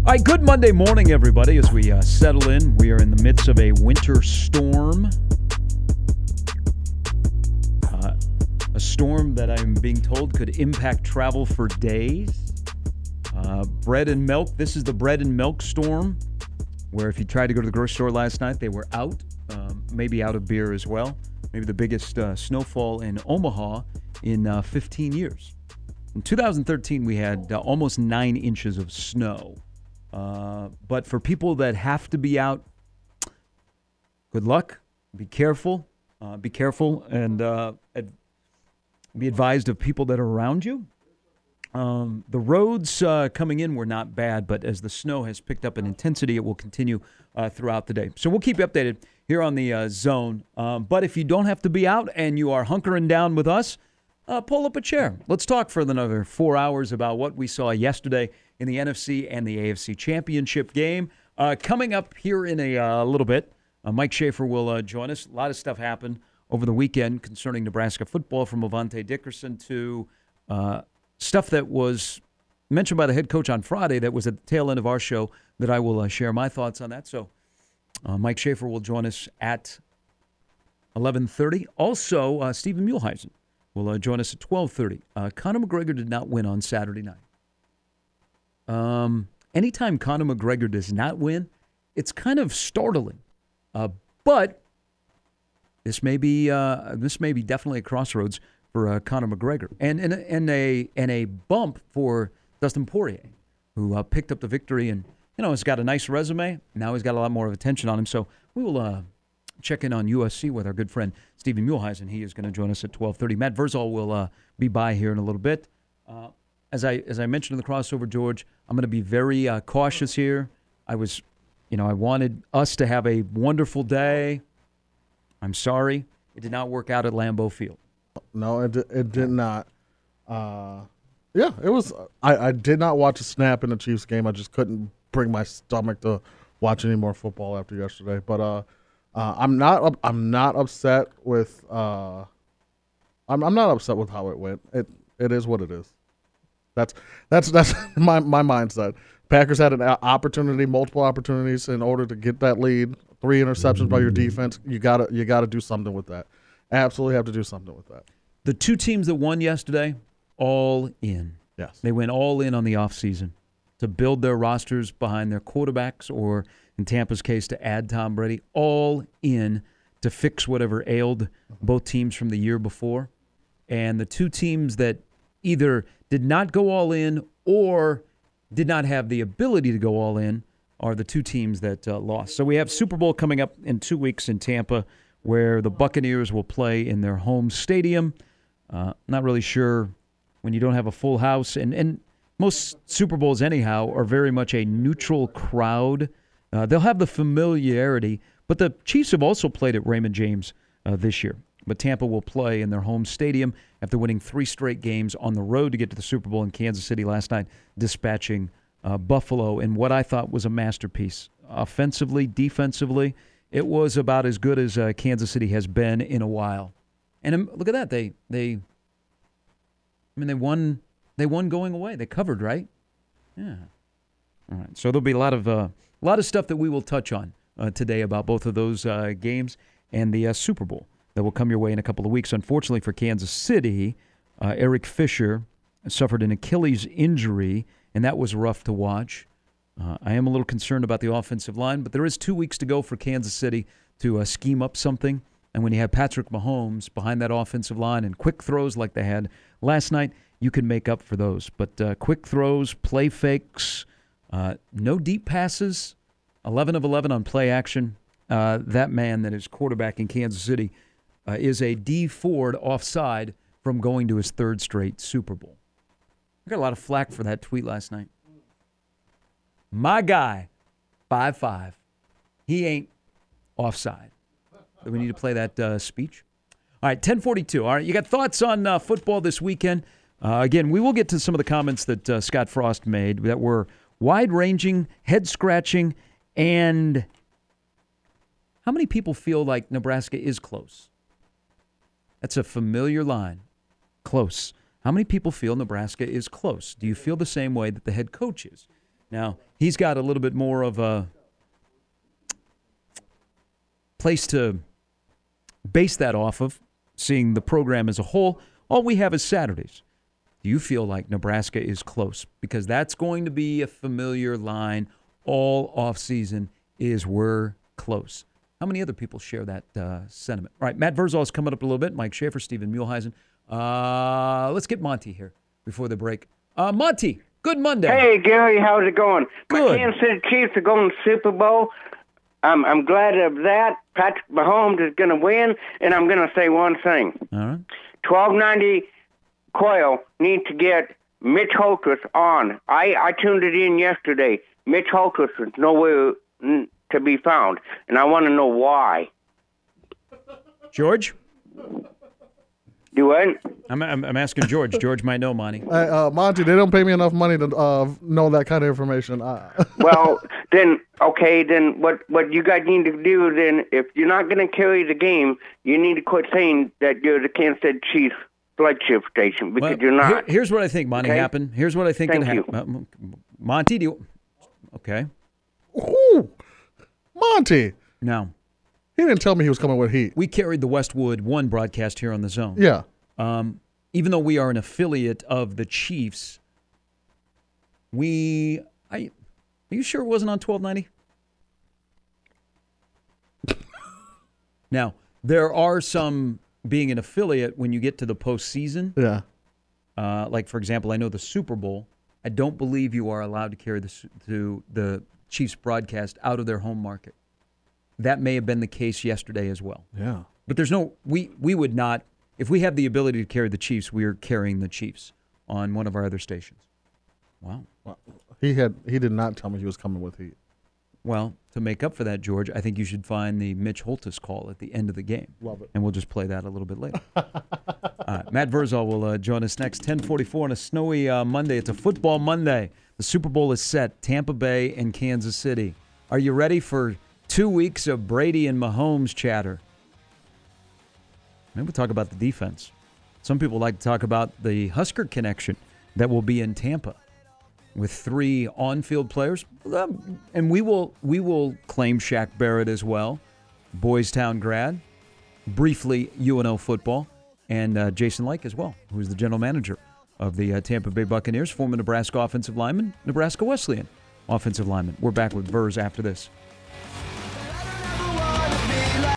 All right, good Monday morning, everybody. As we settle in, we are in the midst of a winter storm. A storm that I'm being told could impact travel for days. Bread and milk. This is the bread and milk storm, where if you tried to go to the grocery store last night, they were out. Maybe out of beer as well. Maybe the biggest snowfall in Omaha in 15 years. In 2013, we had almost 9 inches of snow. But for people that have to be out, good luck. Be careful. And be advised of people that are around you. The roads coming in were not bad, but as the snow has picked up in intensity, it will continue throughout the day. So we'll keep you updated here on the Zone. But if you don't have to be out and you are hunkering down with us, pull up a chair. Let's talk for another 4 hours about what we saw yesterday in the NFC and the AFC Championship game. Coming up here in a little bit, Mike Schaefer will join us. A lot of stuff happened over the weekend concerning Nebraska football, from Avante Dickerson to stuff that was mentioned by the head coach on Friday that was at the tail end of our show that I will share my thoughts on that. So Mike Schaefer will join us at 11:30. Also, Stephen Muehlheisen will join us at 12:30. Conor McGregor did not win on Saturday night. Anytime Conor McGregor does not win, it's kind of startling. But this may be definitely a crossroads for Conor McGregor, and a bump for Dustin Poirier, who picked up the victory and has got a nice resume. Now he's got a lot more of attention on him. So we will check in on USC with our good friend Stephen Muehlheisen. He is going to join us at 12:30. Matt Verzal will be by here in a little bit. As I mentioned in the crossover, George, I'm going to be very cautious here. I wanted us to have a wonderful day. I'm sorry, it did not work out at Lambeau Field. No, it did not. It was. I did not watch a snap in the Chiefs game. I just couldn't bring my stomach to watch any more football after yesterday. But I'm not upset with. I'm not upset with how it went. It is what it is. That's my mindset. Packers had an opportunity, multiple opportunities in order to get that lead. 3 interceptions by your defense. You gotta do something with that. Absolutely have to do something with that. The two teams that won yesterday, all in. Yes. They went all in on the offseason to build their rosters behind their quarterbacks, or in Tampa's case, to add Tom Brady. All in to fix whatever ailed both teams from the year before. And the two teams that either did not go all in or did not have the ability to go all in are the two teams that lost. So we have Super Bowl coming up in 2 weeks in Tampa, where the Buccaneers will play in their home stadium. Not really sure when you don't have a full house. And most Super Bowls, anyhow, are very much a neutral crowd. They'll have the familiarity, but the Chiefs have also played at Raymond James this year. But Tampa will play in their home stadium after winning 3 straight games on the road to get to the Super Bowl in Kansas City last night, dispatching Buffalo in what I thought was a masterpiece. Offensively, defensively, it was about as good as Kansas City has been in a while. And look at that. They won going away. They covered, right? Yeah. All right. So there'll be a lot of stuff that we will touch on today about both of those games and the Super Bowl that will come your way in a couple of weeks. Unfortunately for Kansas City, Eric Fisher suffered an Achilles injury, and that was rough to watch. I am a little concerned about the offensive line, but there is 2 weeks to go for Kansas City to scheme up something. And when you have Patrick Mahomes behind that offensive line and quick throws like they had last night, you can make up for those. But quick throws, play fakes, no deep passes, 11 of 11 on play action. That man that is quarterback in Kansas City is a D Ford offside from going to his 3rd straight Super Bowl. I got a lot of flack for that tweet last night. My guy, 5'5", he ain't offside. Do we need to play that speech? All right, 10:42. All right, you got thoughts on football this weekend? Again, we will get to some of the comments that Scott Frost made that were wide-ranging, head-scratching, and how many people feel like Nebraska is close? That's a familiar line. Close. How many people feel Nebraska is close? Do you feel the same way that the head coach is? Now, he's got a little bit more of a place to base that off of, seeing the program as a whole. All we have is Saturdays. Do you feel like Nebraska is close? Because that's going to be a familiar line all offseason is we're close. How many other people share that sentiment? All right, Matt Verzal is coming up a little bit. Mike Schaefer, Stephen Muehlheisen. Let's get Monty here before the break. Monty, good Monday. Hey, Gary, how's it going? Good. My Kansas City Chiefs are going to the Super Bowl. I'm glad of that. Patrick Mahomes is going to win, and I'm going to say one thing. All right. 1290 Coil needs to get Mitch Holthus on. I tuned it in yesterday. Mitch Holthus is nowhere to be found, and I want to know why. George? Do what? I'm asking George. George might know, Monty. Monty, they don't pay me enough money to know that kind of information. Well, then what you guys need to do then, if you're not going to carry the game, you need to quit saying that you're the Kansas City Chiefs flagship station, because you're not. Here's what I think, Monty, Okay? happened. Here's what I think could Thank happen. Monty, do you... Okay. Ooh, Monty. Now, He didn't tell me he was coming with heat. we carried the Westwood One broadcast here on the Zone. Yeah. Even though we are an affiliate of the Chiefs, are you sure it wasn't on 1290? Now, there are some, being an affiliate, when you get to the postseason, Yeah. like, for example, I know the Super Bowl, I don't believe you are allowed to carry the Chiefs broadcast out of their home market. That may have been the case yesterday as well. Yeah. But there's no, we would not, if we have the ability to carry the Chiefs, we are carrying the Chiefs on one of our other stations. Wow. Well, he did not tell me he was coming with heat. Well, to make up for that, George, I think you should find the Mitch Holthus call at the end of the game. Love it. And we'll just play that a little bit later. Matt Verzal will join us next, 10:44 on a snowy Monday. It's a football Monday. The Super Bowl is set, Tampa Bay and Kansas City. Are you ready for 2 weeks of Brady and Mahomes chatter? Maybe we'll talk about the defense. Some people like to talk about the Husker connection that will be in Tampa with 3 on-field players. And we will claim Shaq Barrett as well, Boys Town grad, briefly UNO football, and Jason Lake as well, who's the general manager of the Tampa Bay Buccaneers, former Nebraska offensive lineman, Nebraska Wesleyan offensive lineman. We're back with Verz after this.